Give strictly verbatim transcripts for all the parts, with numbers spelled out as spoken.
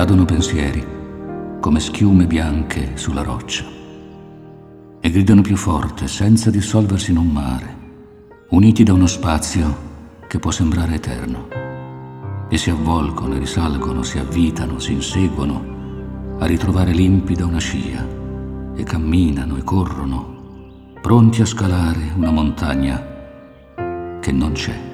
cadono pensieri come schiume bianche sulla roccia e gridano più forte senza dissolversi in un mare, uniti da uno spazio che può sembrare eterno, e si avvolgono e risalgono, si avvitano, si inseguono a ritrovare limpida una scia, e camminano e corrono pronti a scalare una montagna che non c'è.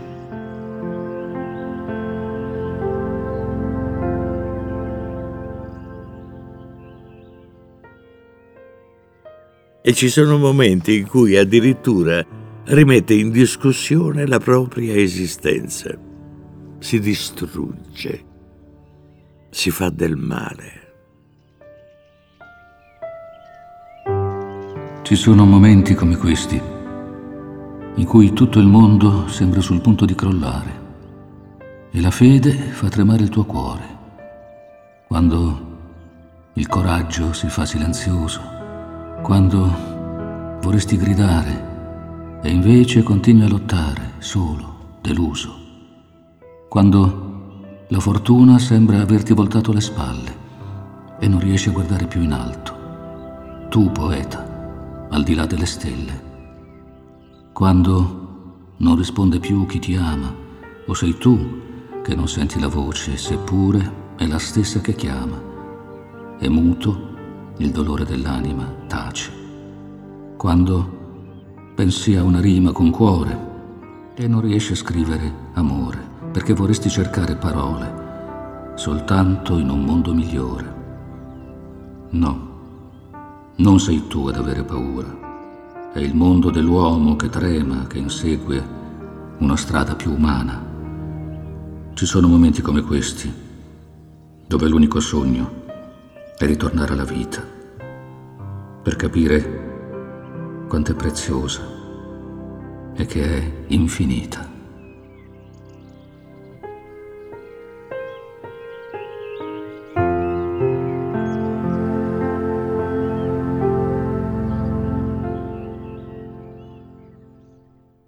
E ci sono momenti in cui addirittura rimette in discussione la propria esistenza. Si distrugge, si fa del male. Ci sono momenti come questi, in cui tutto il mondo sembra sul punto di crollare e la fede fa tremare il tuo cuore, quando il coraggio si fa silenzioso, quando vorresti gridare e invece continui a lottare, solo, deluso, quando la fortuna sembra averti voltato le spalle e non riesci a guardare più in alto, tu poeta, al di là delle stelle, quando non risponde più chi ti ama, o sei tu che non senti la voce, seppure è la stessa che chiama, e muto il dolore dell'anima tace, quando pensi a una rima con cuore e non riesci a scrivere amore, perché vorresti cercare parole soltanto in un mondo migliore. No, non sei tu ad avere paura, è il mondo dell'uomo che trema, che insegue una strada più umana. Ci sono momenti come questi, dove l'unico sogno è ritornare alla vita, per capire quanto è preziosa e che è infinita.